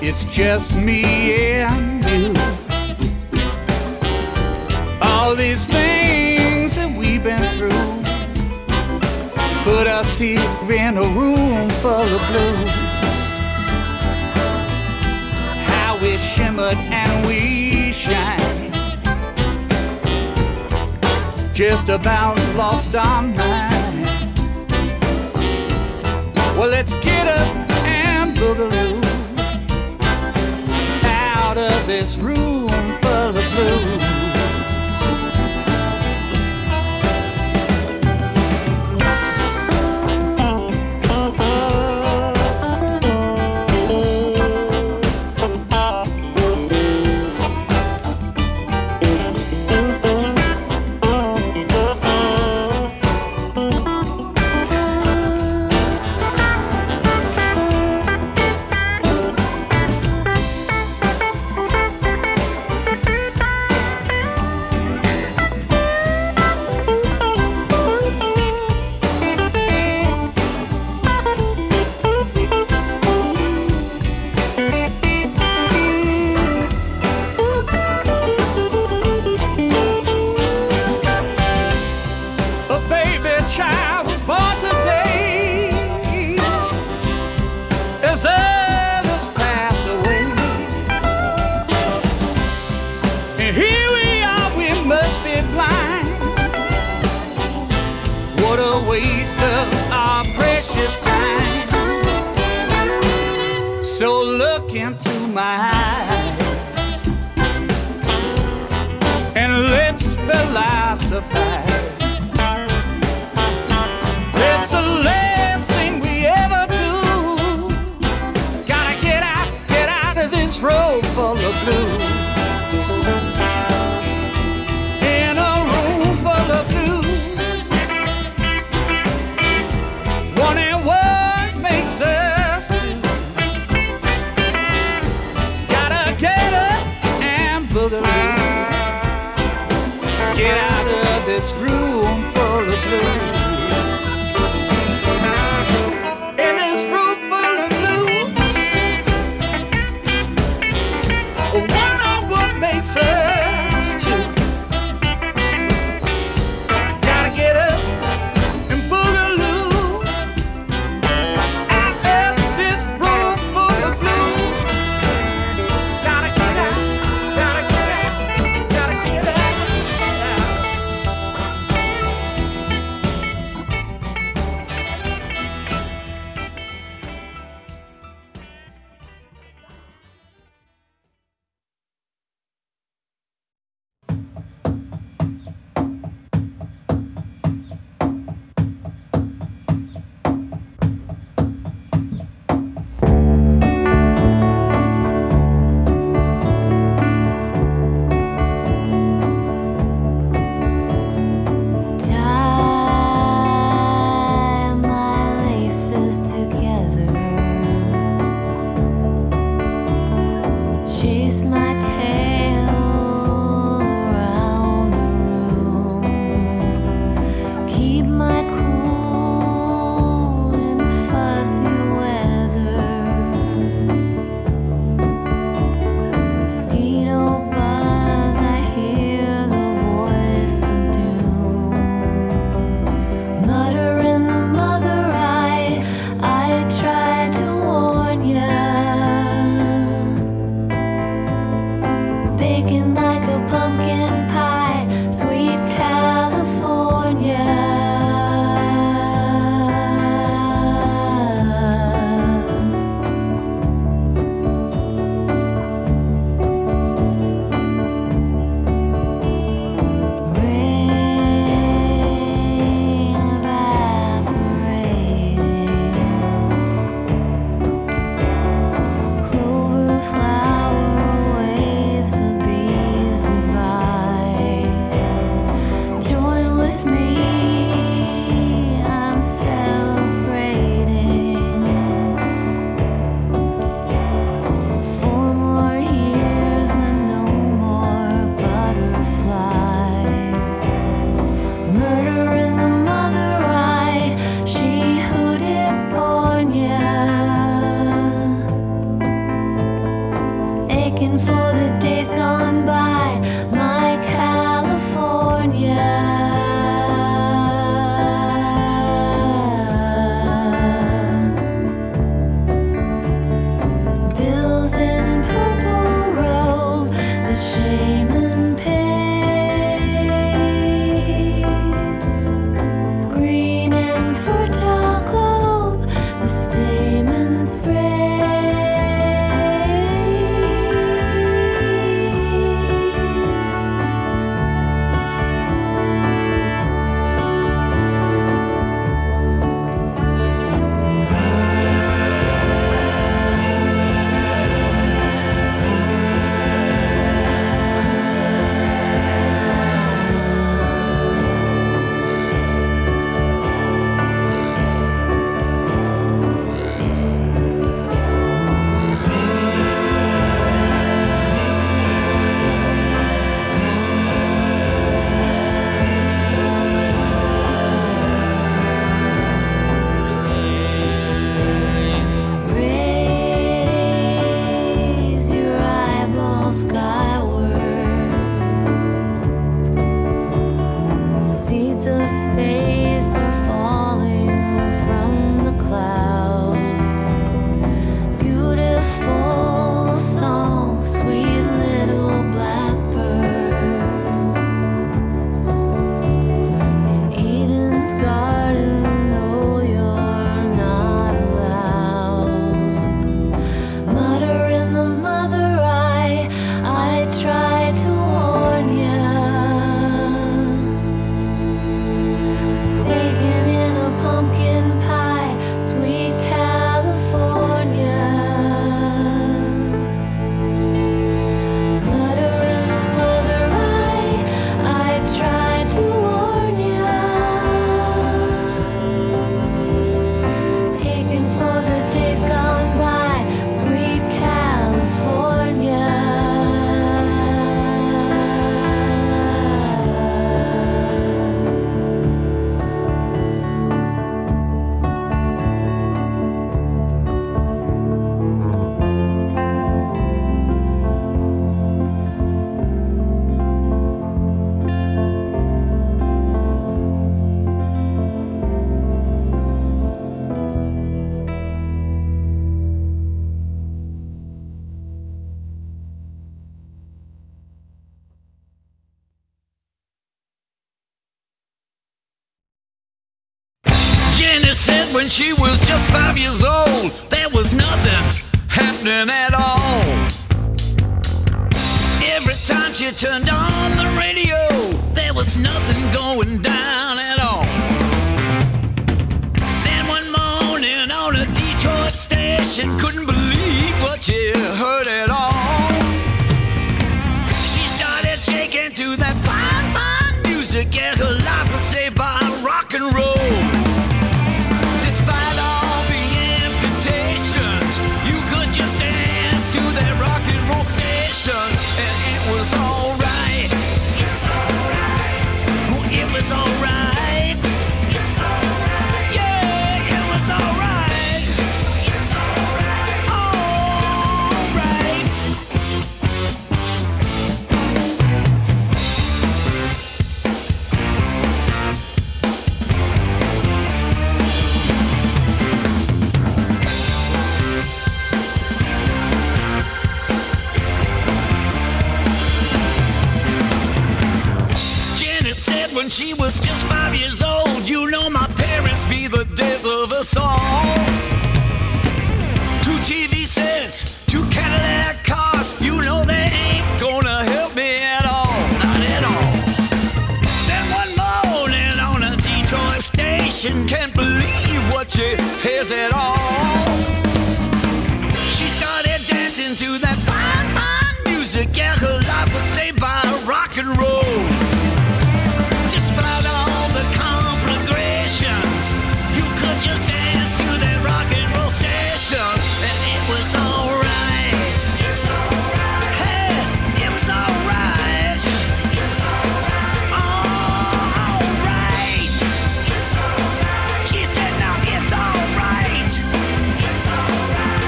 it's just me and you. All these things that we've been through put us here in a room full of blues. How we shimmered and we shine, just about lost our minds. Well, let's get up and boogaloo out of this room full of blues. Child was born today, as others pass away, and here we are, we must be blind. What a waste of our precious time. So look into my eyes and let's philosophize. Road full of blues, in a room full of blues, wondering what makes us two. Gotta get up and boogaloo, get out of this room. when she was just 5 years old, there was nothing happening at all. Every time she turned on the radio, there was nothing going down at all. Then one morning on a Detroit station, couldn't believe what she heard at all. She started shaking to that fine, fine music, and her life was saved by rock and roll. Despite all the amputations, you could just dance to that rock and roll station, and it was alright. It's alright. Oh, it was alright. It's alright. Yeah, it was alright. It's alright. Alright. Janet said when she was just 5 years old, you know my parents be the death of us all. 2 TV sets, 2 Cadillac cars, you know they ain't gonna help me at all, not at all. Then one morning on a Detroit station, can't believe what she hears at all. She started dancing to that fine, fine music, and her life was saved by rock and roll. Despite all the complications, you could just dance to that rock and roll station, and it was alright. It's alright. Hey, it was alright. It's alright. Alright. It's alright. She said, now it's alright. It's alright.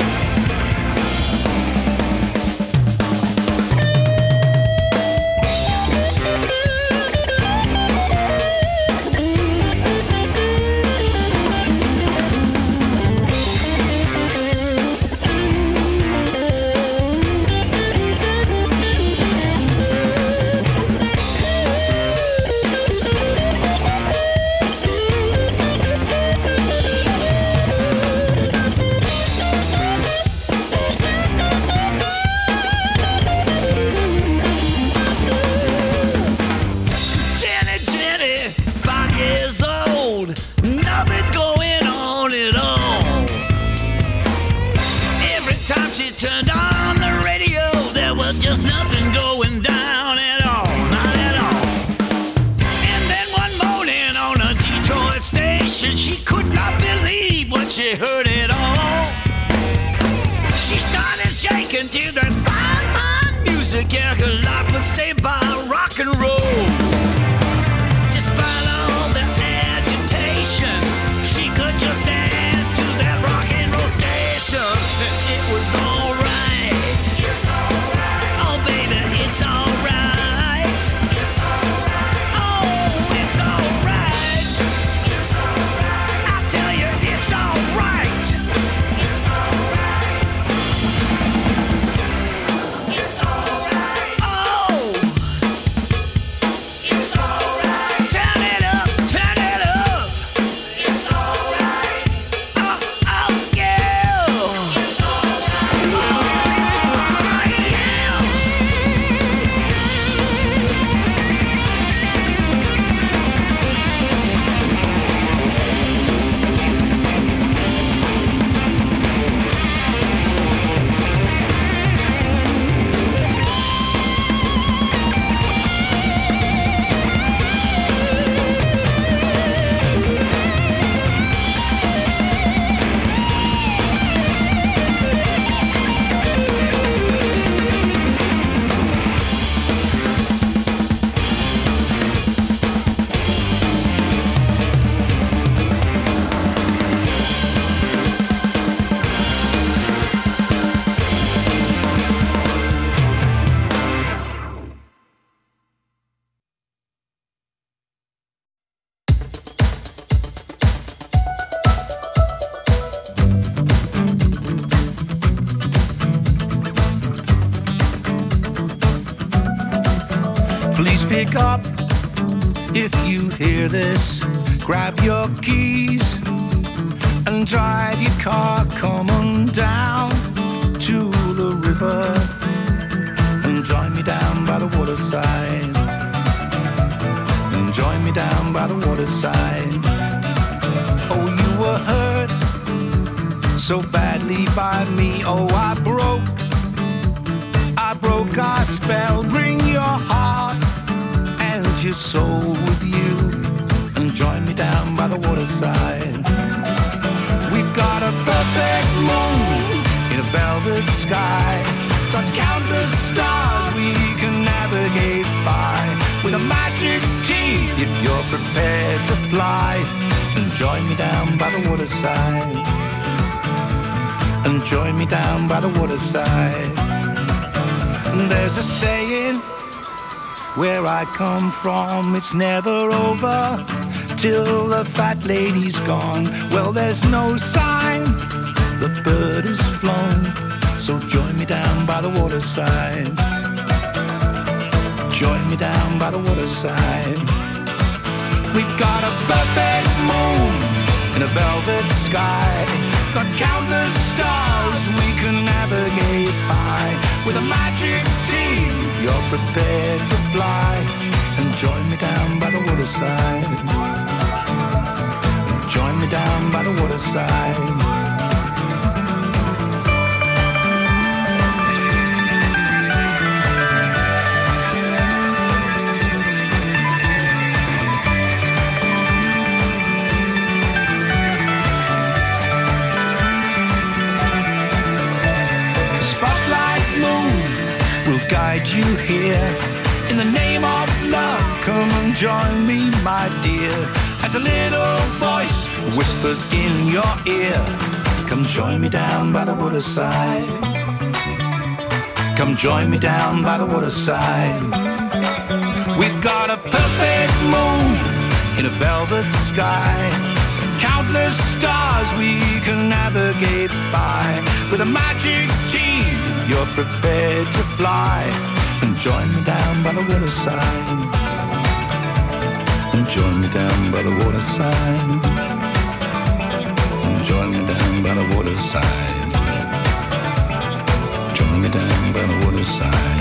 Jenny, 5 years old, nothing going on at all. Every time she turned on the radio, there was just nothing going down at all, not at all. And then one morning on a Detroit station, she could not believe what she heard at all. She started shaking to that fine, fine music, and her life was saved by rock and roll. Despite all the agitation, she could just dance to that rock and roll station, and it was alright. It's alright. Oh baby, it's alright. It's alright. Oh, it's alright. It's alright. I tell you, it's alright. It's alright. It's alright. Oh. It's alright. Turn it up, turn it up. It's alright. Oh, oh, yeah. It's alright. Oh, yeah. Please pick up if you hear this. Grab your keys and drive your car, come on down to the river and join me down by the waterside. And join me down by the waterside. Oh, you were hurt so badly by me. Oh, I broke our spell. Bring your heart and your soul with you and join me down by the waterside. We've got a perfect moon in a velvet sky, got countless stars we can navigate by, with a magic team if you're prepared to fly. And join me down by the waterside. And join me down by the waterside. And there's a saying where I come from, it's never over till the fat lady's gone. Well, there's no sign the bird is flown, so join me down by the waterside. Join me down by the waterside. We've got a perfect moon in a velvet sky, got countless stars we can navigate by, with a magic team if you're prepared to fly. And join me down by the waterside. Join me down by the waterside. Guide you here in the name of love. Come and join me, my dear, as a little voice whispers in your ear. Come join me down by the waterside. Come join me down by the waterside. We've got a perfect moon in a velvet sky, countless stars we can navigate by, with a magic team you're prepared to fly. And join me down by the waterside. And join me down by the waterside. And join me down by the waterside. Join me down by the waterside.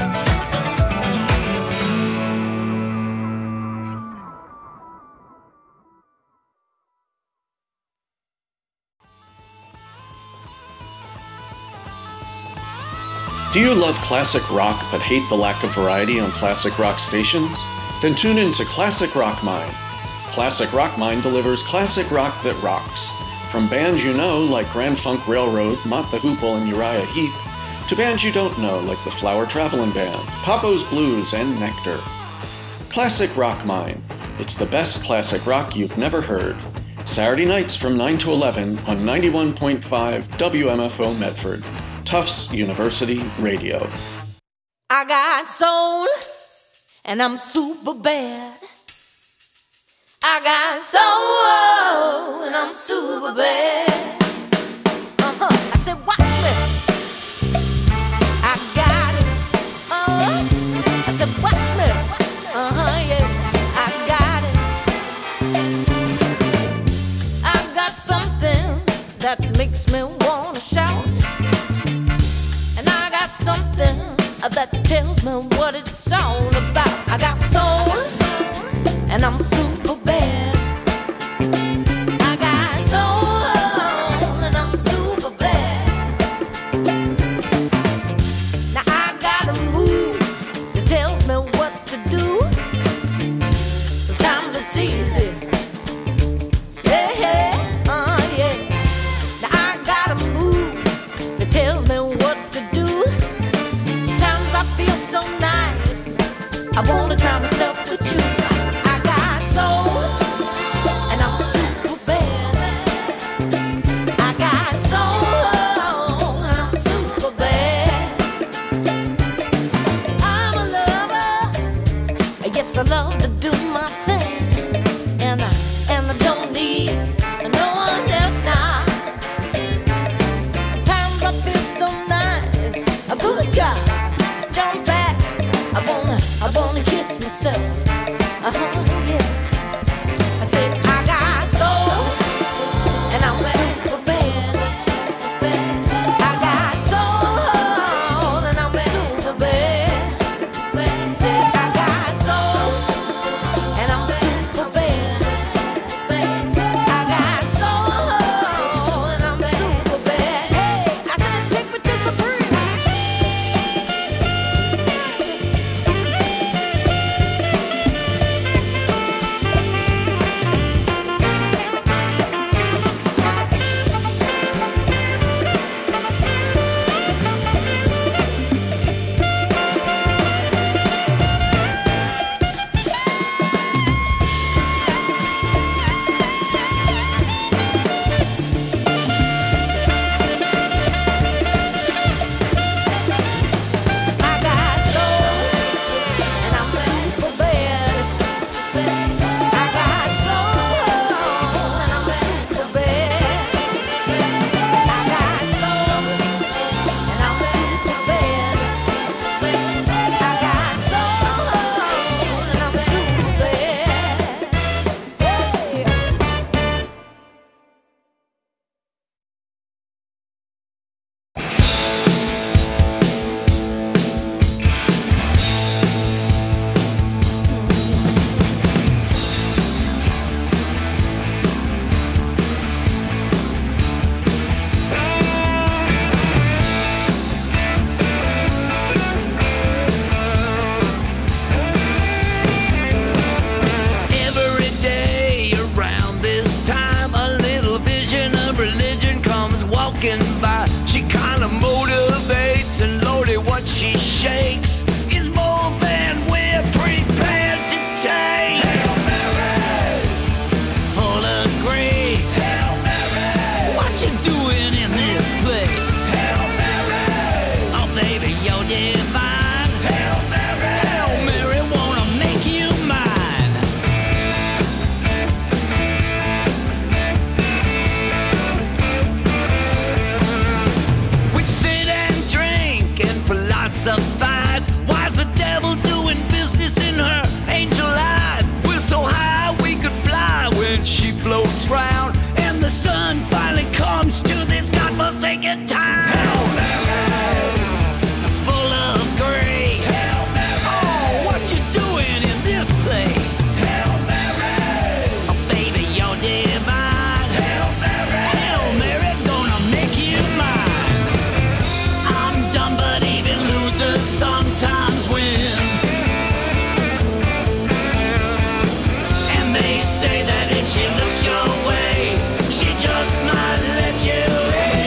Do you love classic rock but hate the lack of variety on classic rock stations? Then tune in to Classic Rock Mine. Classic Rock Mine delivers classic rock that rocks. From bands you know like Grand Funk Railroad, Mott the Hoople, and Uriah Heep, to bands you don't know like the Flower Travelin' Band, Papo's Blues, and Nectar. Classic Rock Mine. It's the best classic rock you've never heard. Saturday nights from 9 to 11 on 91.5 WMFO Medford. Tufts University Radio. I got soul, and I'm super bad. I got soul, and I'm super bad. I said, watch me. I got it. I said, watch me. Yeah, I got it. I got something that makes me wanna shout. Something that tells me what it's all about. I got soul, and I'm super bad. I got soul, and I'm super bad. Now I got a move that tells me what to do. Sometimes it's easy. Yeah, yeah. Now I got a move that tells me what to do. I feel so nice, I wanna try myself with you. I got soul, and I'm super bad. I got soul, and I'm super bad. I'm a lover, yes I love to do my thing, and I don't need no one else now. Sometimes I feel so nice, a good guy. I wanna kiss of thighs. Why's the devil doing business in her angel eyes? We're so high we could fly when she floats round, and the sun finally comes to this godforsaken town. Hail Mary, full of grace. Hail Mary, oh, what you doing in this place? Hail Mary, oh baby, you're divine. Hail Mary, Hail Mary, gonna make you mine. I'm dumb, but even losers sometimes win. And they say that if she looks your way, she just might let you in.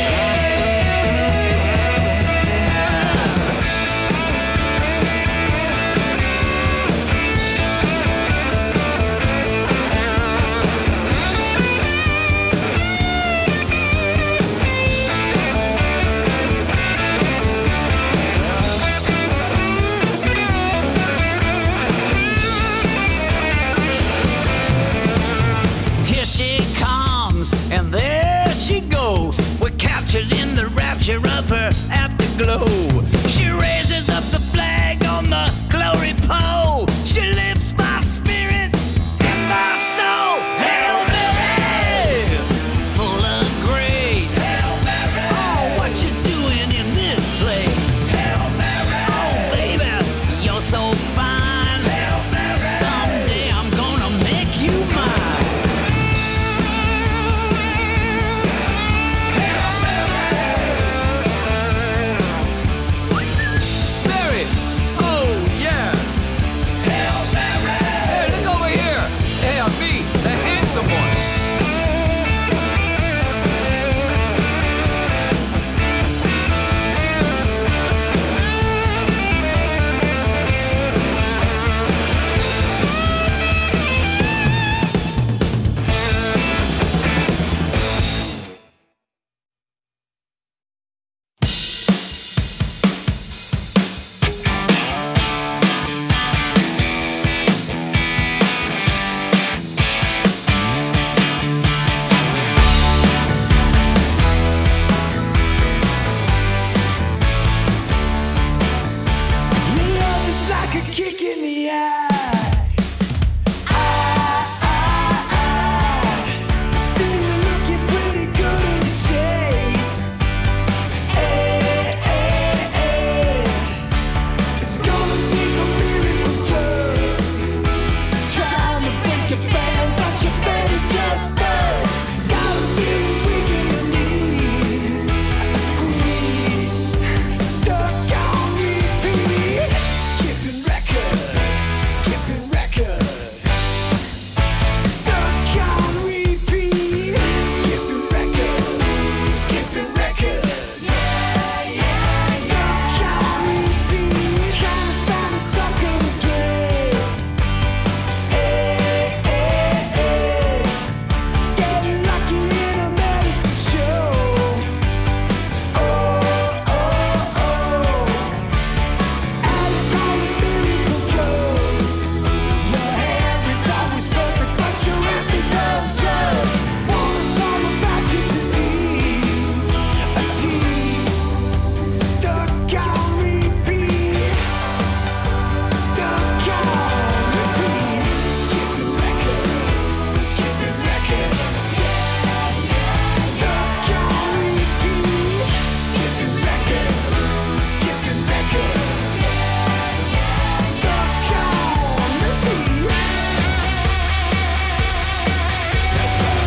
Here she comes, and there she goes. We're captured in the rapture of her afterglow. She raises up the flag on the glory pole. She lifts my spirits and my soul. Hail Mary, full of grace. Hail Mary, oh, what you doing in this place? Hail Mary, oh baby, you're so fine. Hail Mary, someday I'm gonna make you mine. Mary, oh yeah. Hail Mary. Hey, look over here. Hey, I'm me, the handsome one. Love is like a kick in the eye. Still you're looking pretty good in the shades. It's gonna take a miracle drug. Trying to break your band, but your band is just burst. Got a feeling weak in the knees. A squeeze, stuck on repeat. Skipping record, skipping record. Stuck on repeat. Skipping record, skipping record. Stuck on repeat. Trying to find a sucker to play. Getting lucky in a medicine show. Addict on a miracle drug. Your hair is always perfect, but your rap is undone. Want us all about your disease. A tease. Stuck on repeat. Stuck on repeat. Skipping record. Skipping record. Stuck on repeat. Skipping record. Skipping record. Stuck on repeat. That's right.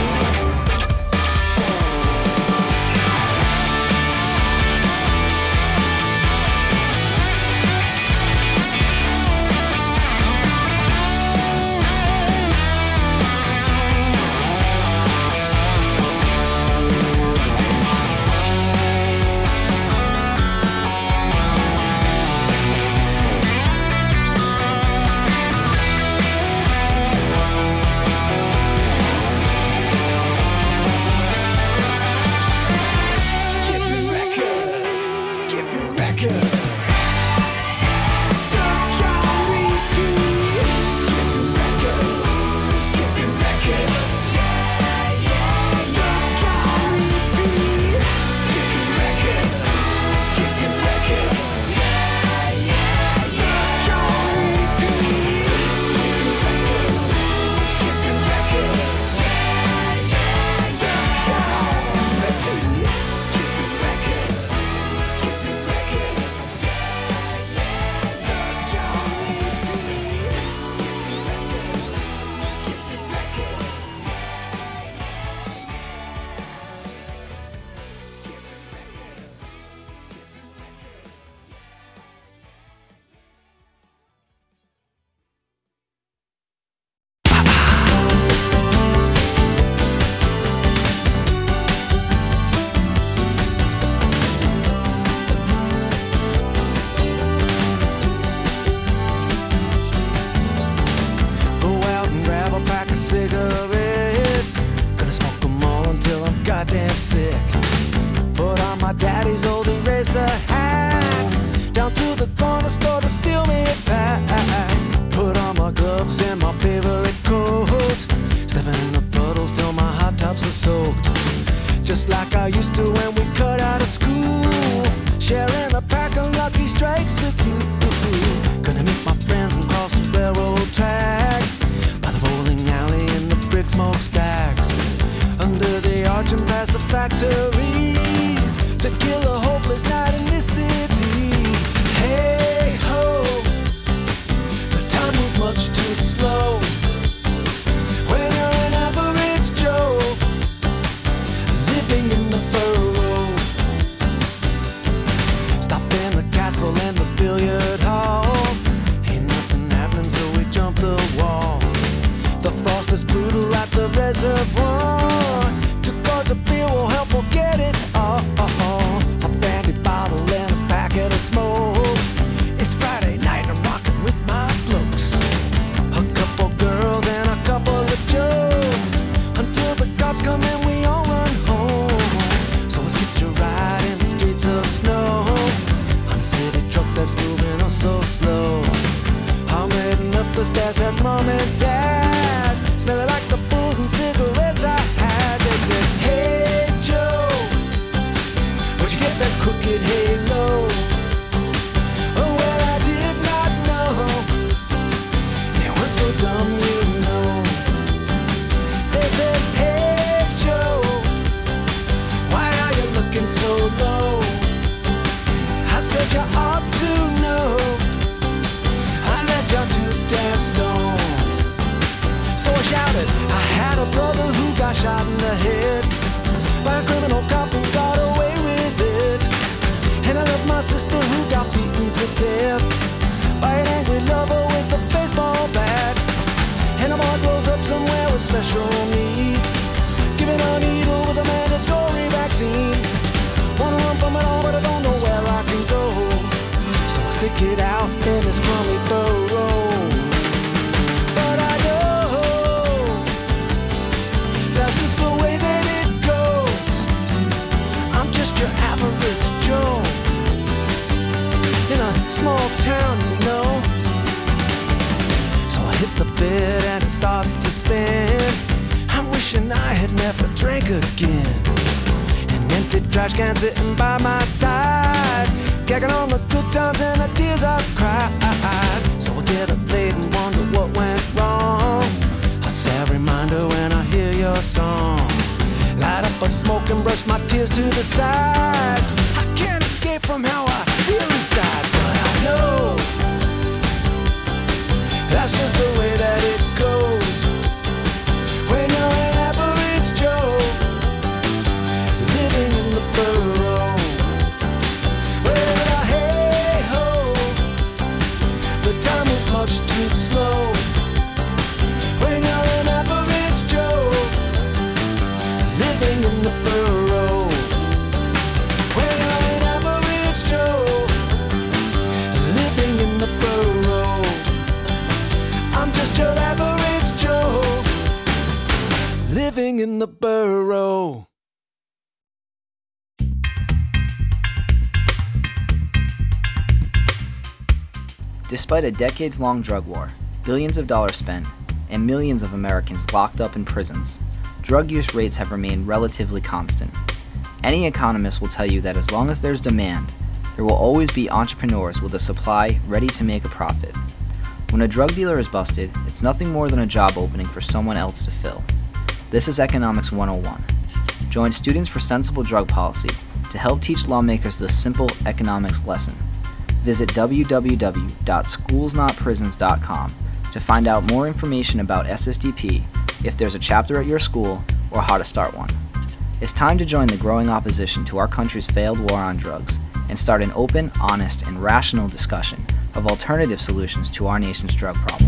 Skipping record. Skipping record. Stuck on repeat. Skipping record. Skipping record. Stuck on repeat. Skipping record. Skipping record. daddy's old eraser hat, down to the corner store to steal me a pack. Put on my gloves and my favorite coat, stepping in the puddles till my hot tops are soaked, just like I used to when we cut out of school, sharing a pack of Lucky Strikes with you. Gonna meet my friends and cross the railroad tracks, by the bowling alley and the brick smokestacks, under the arch and past the factories, to kill a hopeless night in this city. Hey ho, the time moves much too slow when you're an average Joe, living in the borough. Stop in the castle and the billiard hall, ain't nothing happening so we jump the wall. The frost is brutal at the reservoir, 2 quarts of beer will help forget it all. A brandy bottle and a packet of smokes, it's Friday night, I'm rocking with my blokes. A couple girls and a couple of jokes, until the cops come and we all run home. So let's get your ride in the streets of snow, on a city truck that's moving oh so slow. I'm heading up the stairs past mom and dad, smelling like the booze and cigarettes I had. They said, hey Joe, where'd you get that crooked halo? Oh well, I did not know, they weren't so dumb, you know. They said, hey Joe, why are you looking so low? I said you ought to know, unless you're too damn stoned. So I shouted, I had a brother who got shot in the head by a criminal cop who got away with it. And I love my sister who got beaten to death by an angry lover with a baseball bat. And a boy grows up somewhere with special needs, given a needle with a mandatory vaccine. Wanna run from it all, but I don't know where I can go, so I stick it out in this crummy burrow. But I know that's just the way that it goes, I'm just your average Joe, in a small town, you know. So I hit the bed and it starts to spin, I'm wishing I had never drank again. An empty trash can sitting by my side, gagging on the good times and the tears I've cried. So I get up late and wonder what went wrong, a sad reminder when I hear your song. Light up a smoke and brush my tears to the side. I can't escape from how I feel inside, but I know that's just the way that it goes when you're an average Joe, living in the borough. Well, hey ho, the time is much too slow when you're an average Joe, living in the borough. When you're an average Joe, living in the borough. I'm just your average Joe, living in the borough. Despite a decades-long drug war, billions of dollars spent, and millions of Americans locked up in prisons, drug use rates have remained relatively constant. Any economist will tell you that as long as there's demand, there will always be entrepreneurs with a supply ready to make a profit. When a drug dealer is busted, it's nothing more than a job opening for someone else to fill. This is Economics 101. Join Students for Sensible Drug Policy to help teach lawmakers this simple economics lesson. Visit www.schoolsnotprisons.com to find out more information about SSDP, if there's a chapter at your school, or how to start one. It's time to join the growing opposition to our country's failed war on drugs and start an open, honest, and rational discussion of alternative solutions to our nation's drug problems.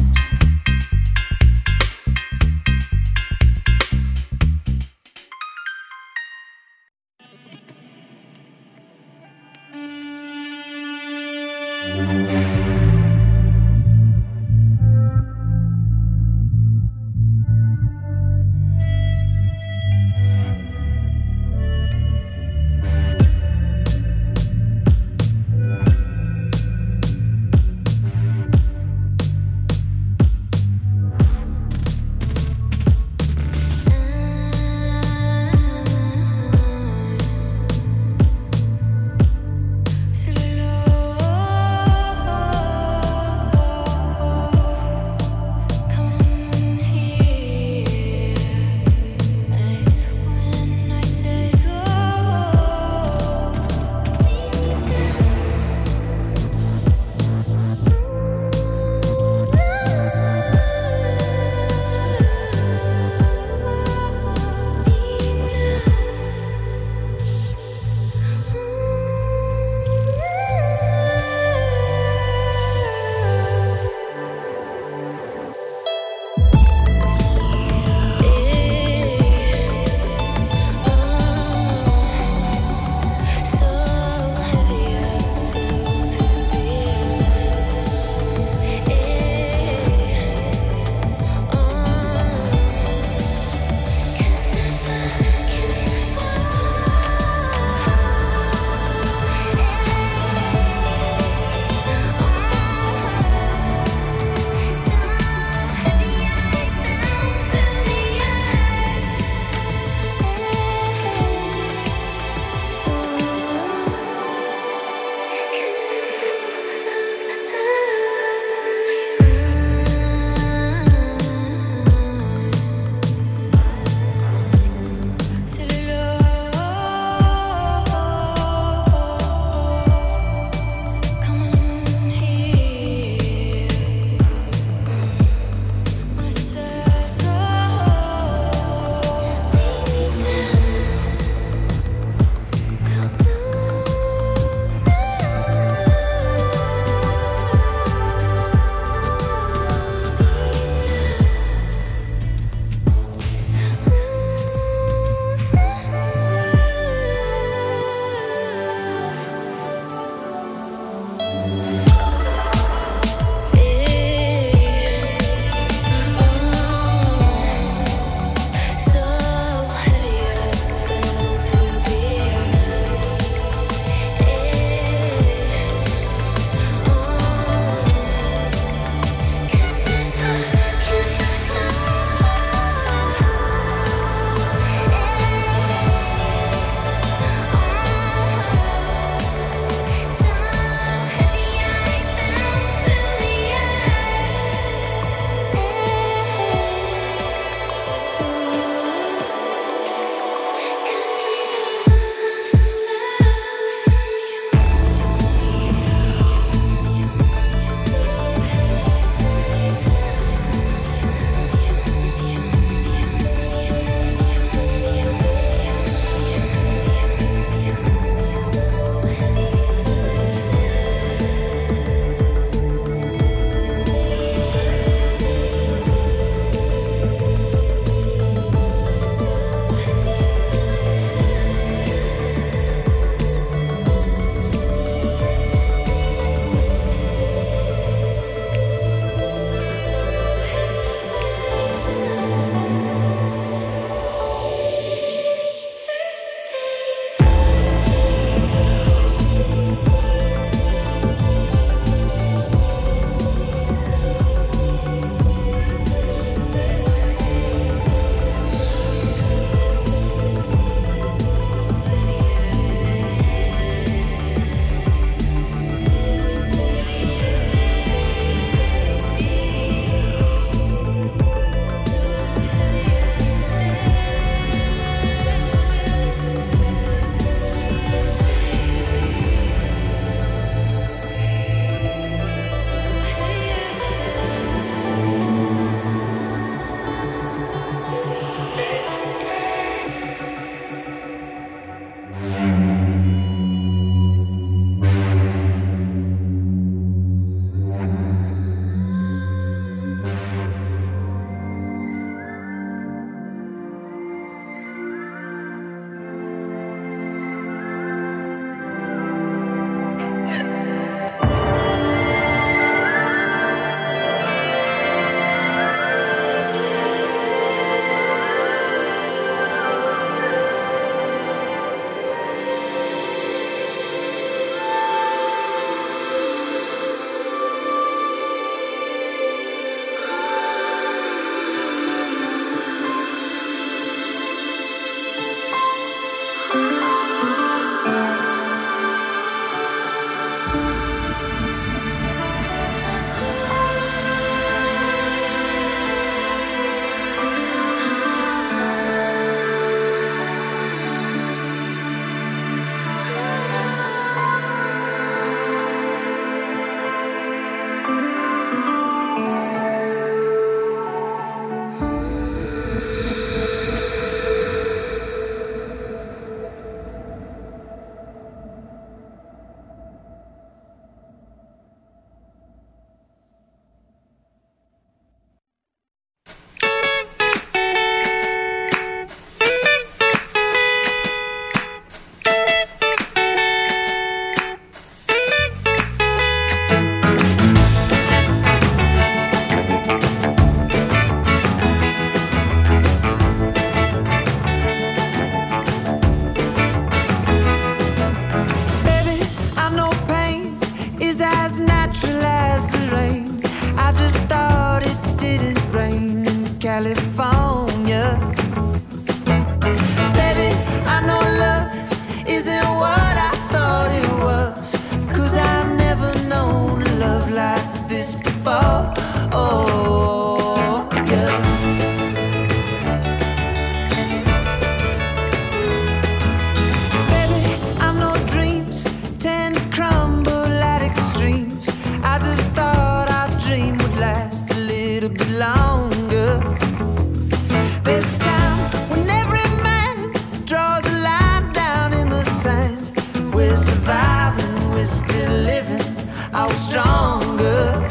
alive and we're still living, I was stronger.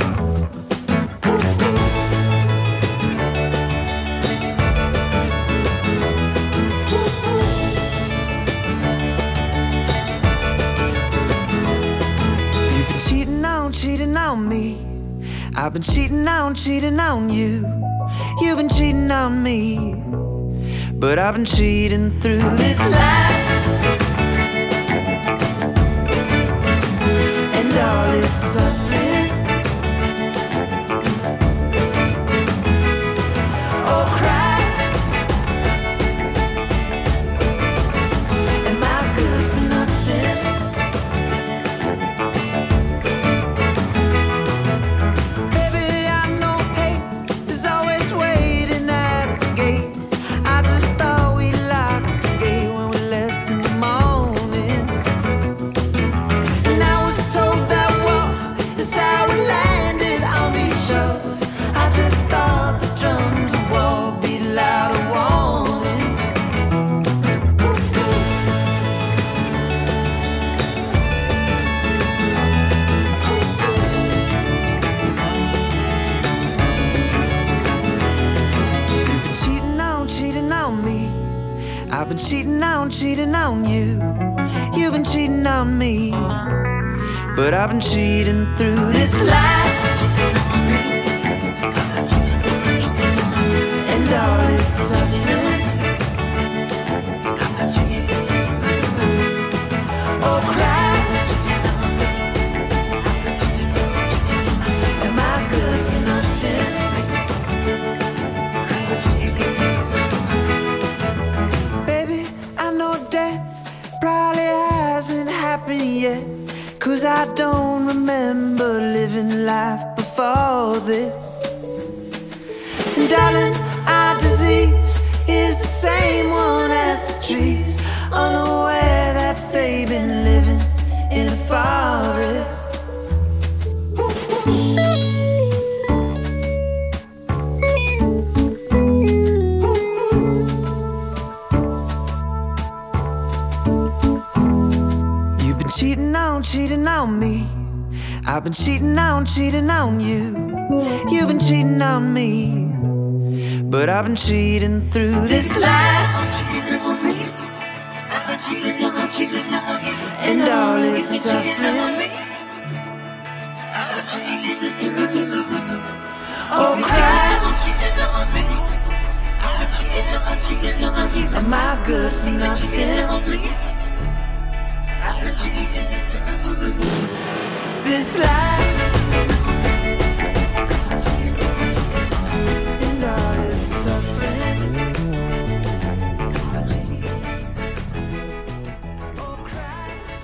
You've been cheating on me. I've been cheating on you. You've been cheating on me, but I've been cheating through this life and all its suffering. Oh Christ, am I good for nothing? Baby, I know hate is always waiting at the gate. I just thought we locked the gate when we left in the morning. And I was told that war is how we landed on these shores. I just thought the drums of war beat louder warnings. You've been cheating on me. I've been cheating on you. You've been cheating on me, but I've been cheating through this life and all its suffering. Oh Christ, am I good for nothing? Baby, I know death probably hasn't happened yet, 'cause I don't remember living life before this. And darling, our disease is the same one as the trees, unaware that they've been living in a forest. You've been cheating on me. I've been cheating on you. You've been cheating on me, but I've been cheating through this life and all its suffering. Oh Christ, am I good for nothing? This life and all its suffering. Oh Christ.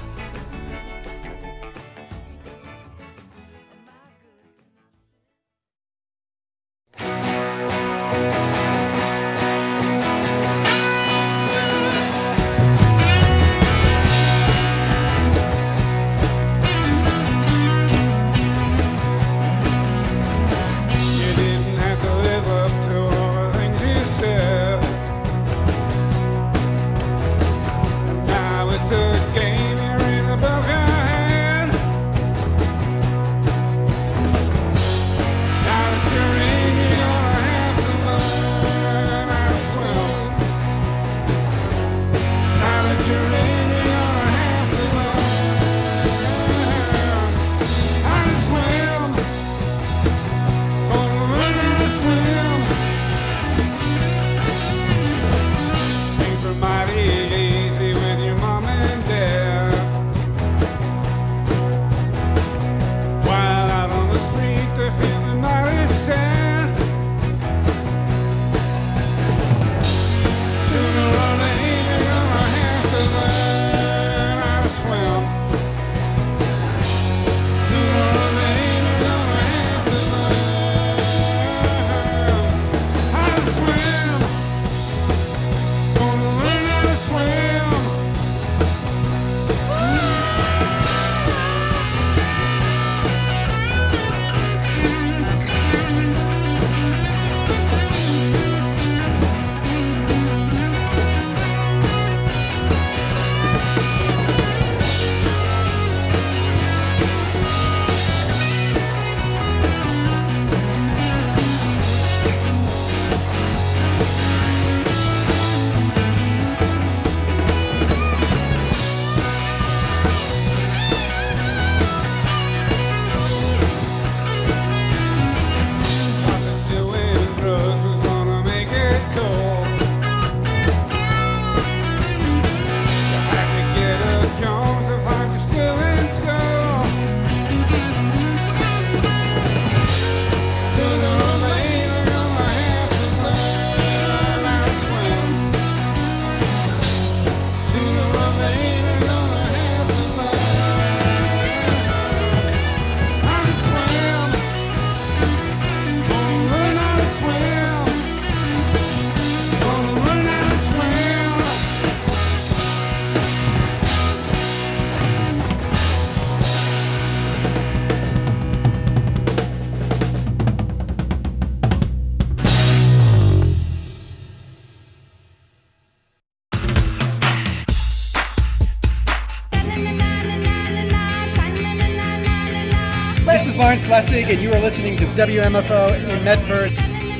This is Lawrence Lessig, and you are listening to WMFO in Medford.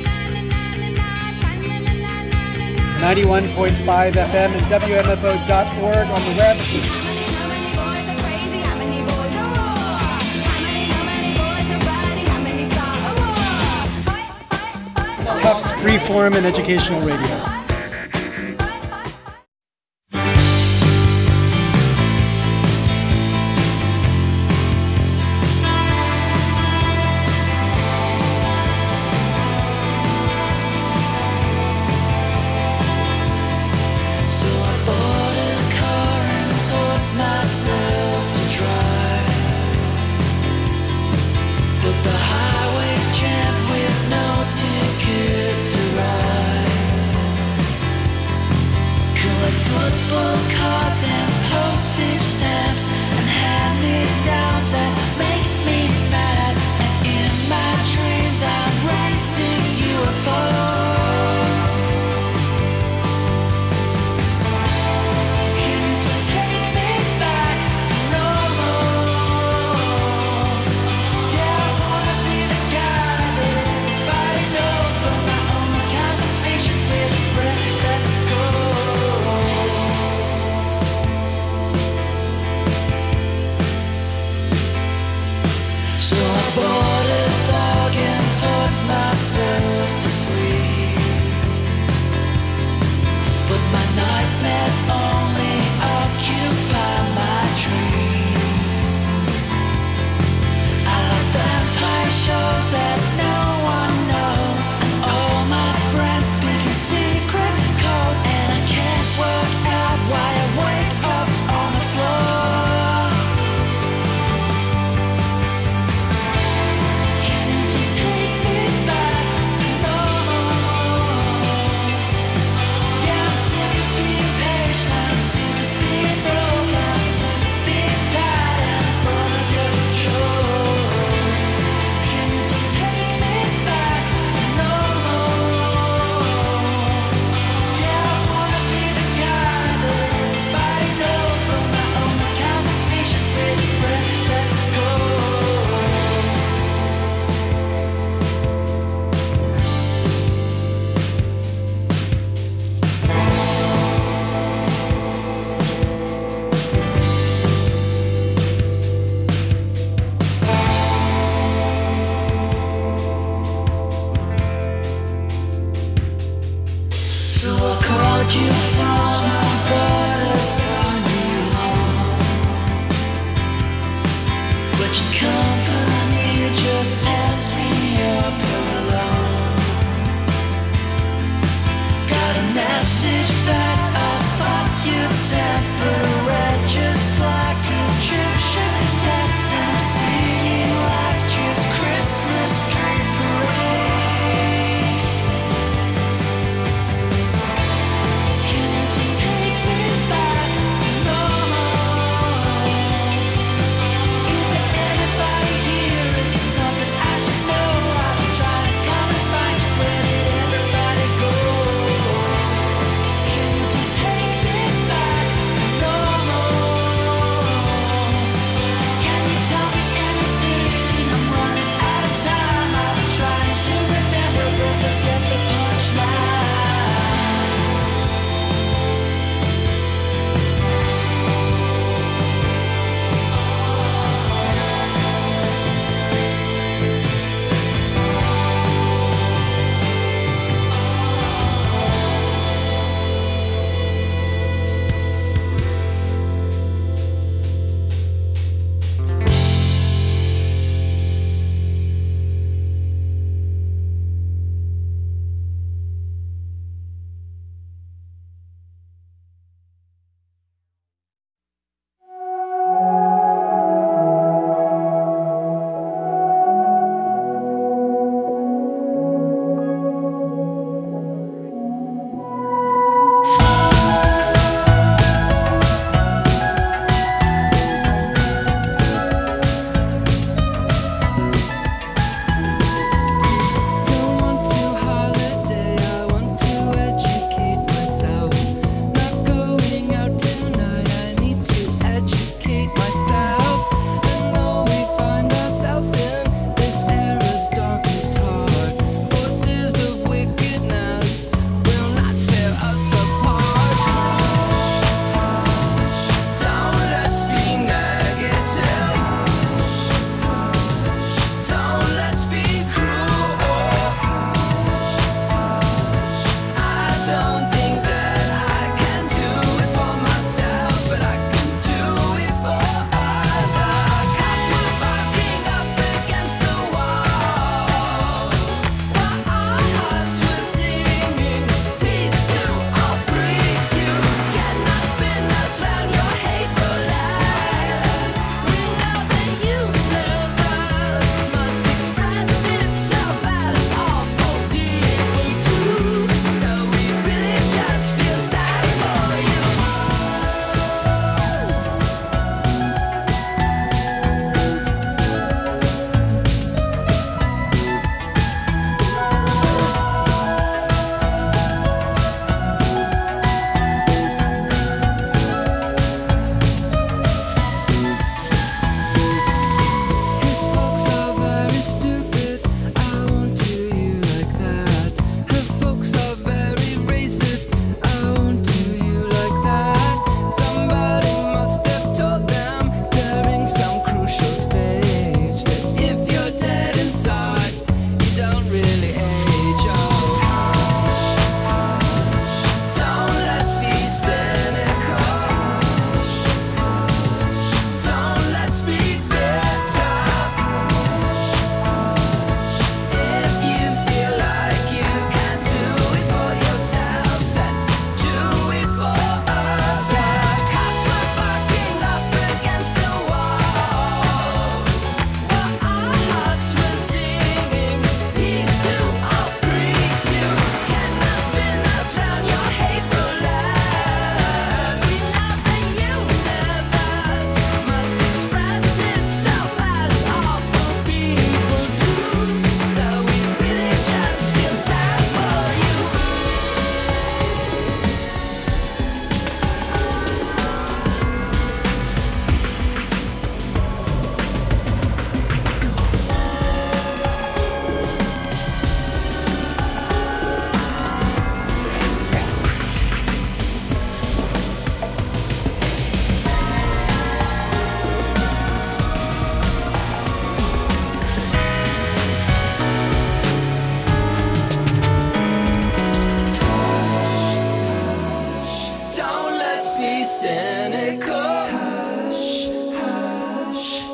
91.5 FM and WMFO.org on the web. Tufts Freeform and Educational Radio.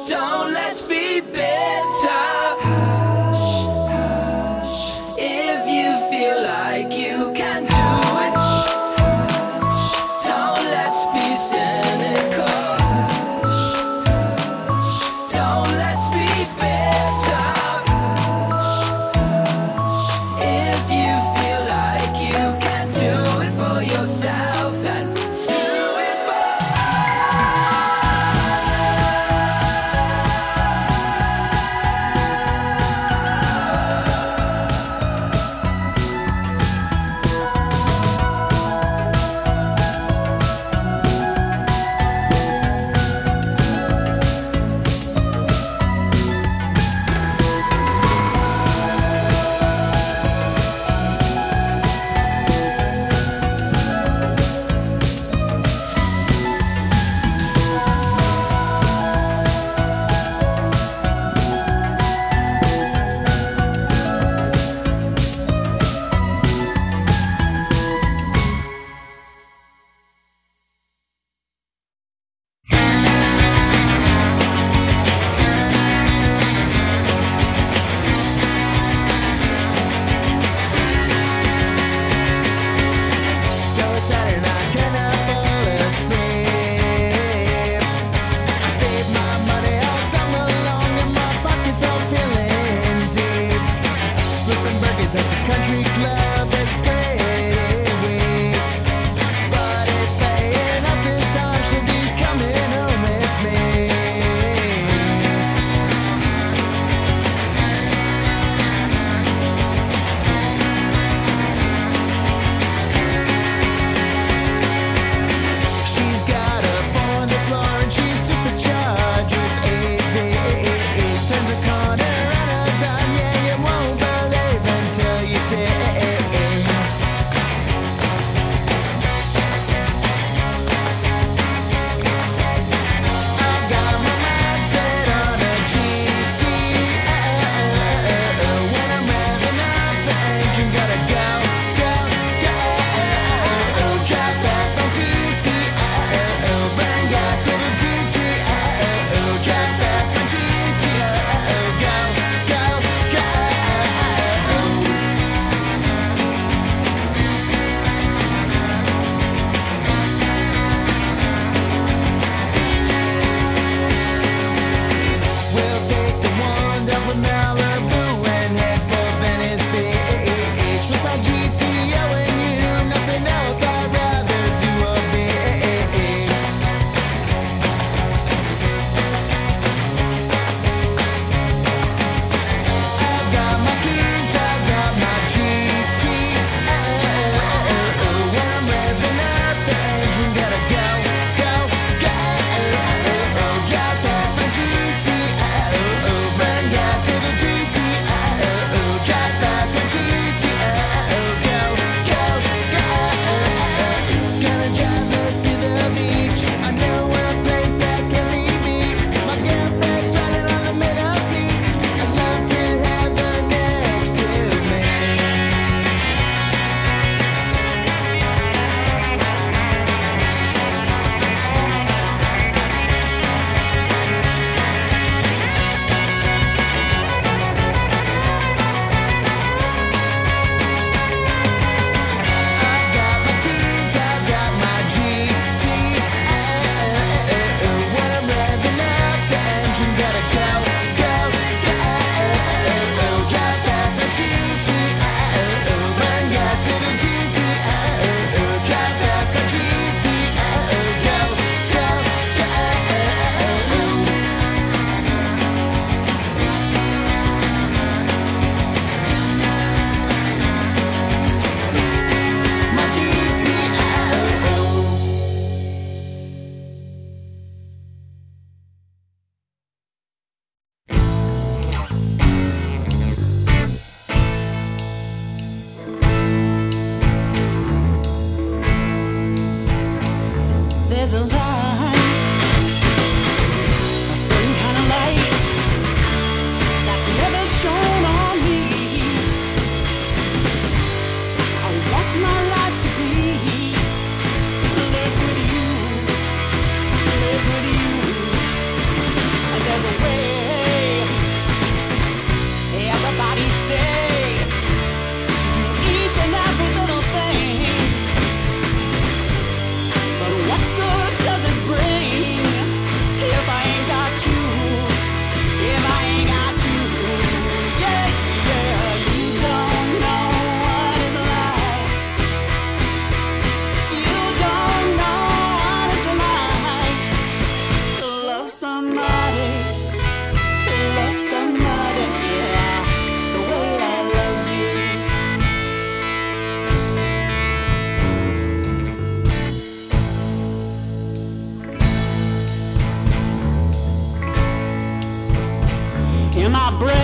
Don't let's be better. If you feel like you can do it, don't let's be cynical. Don't let's be better. If you feel like you can do it for yourself, then do it for my brain.